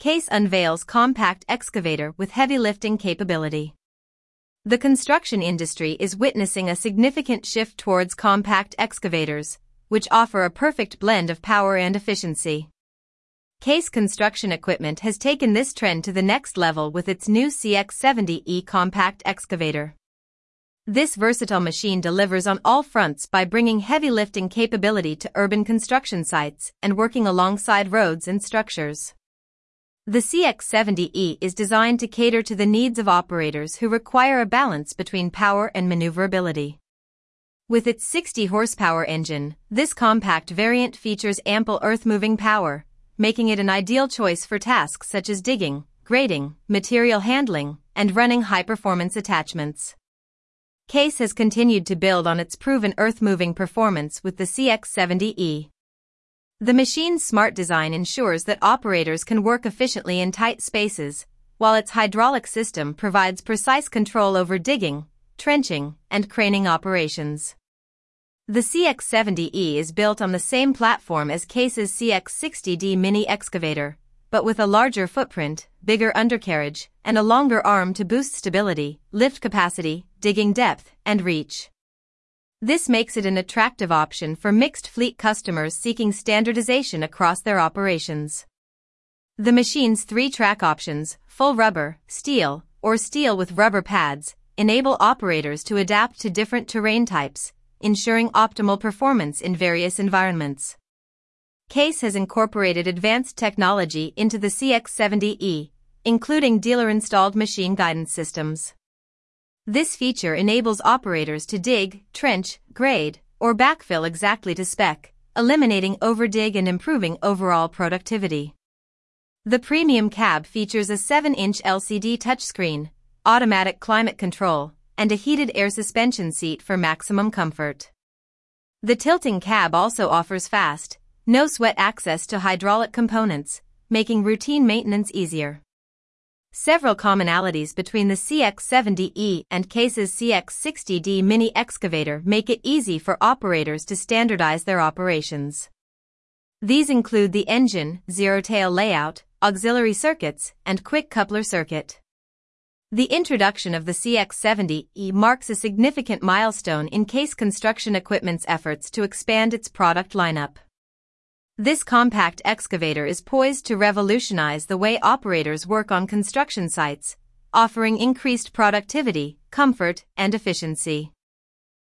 Case unveils compact excavator with heavy lifting capability. The construction industry is witnessing a significant shift towards compact excavators, which offer a perfect blend of power and efficiency. Case Construction Equipment has taken this trend to the next level with its new CX70E compact excavator. This versatile machine delivers on all fronts by bringing heavy lifting capability to urban construction sites and working alongside roads and structures. The CX70E is designed to cater to the needs of operators who require a balance between power and maneuverability. With its 60 horsepower engine, this compact variant features ample earth-moving power, making it an ideal choice for tasks such as digging, grading, material handling, and running high-performance attachments. Case has continued to build on its proven earth-moving performance with the CX70E. The machine's smart design ensures that operators can work efficiently in tight spaces, while its hydraulic system provides precise control over digging, trenching, and craning operations. The CX70E is built on the same platform as Case's CX60D mini excavator, but with a larger footprint, bigger undercarriage, and a longer arm to boost stability, lift capacity, digging depth, and reach. This makes it an attractive option for mixed fleet customers seeking standardization across their operations. The machine's 3 track options, full rubber, steel, or steel with rubber pads, enable operators to adapt to different terrain types, ensuring optimal performance in various environments. Case has incorporated advanced technology into the CX70E, including dealer-installed machine guidance systems. This feature enables operators to dig, trench, grade, or backfill exactly to spec, eliminating overdig and improving overall productivity. The premium cab features a 7-inch LCD touchscreen, automatic climate control, and a heated air suspension seat for maximum comfort. The tilting cab also offers fast, no-sweat access to hydraulic components, making routine maintenance easier. Several commonalities between the CX70E and Case's CX60D mini excavator make it easy for operators to standardize their operations. These include the engine, zero-tail layout, auxiliary circuits, and quick coupler circuit. The introduction of the CX70E marks a significant milestone in Case Construction Equipment's efforts to expand its product lineup. This compact excavator is poised to revolutionize the way operators work on construction sites, offering increased productivity, comfort, and efficiency.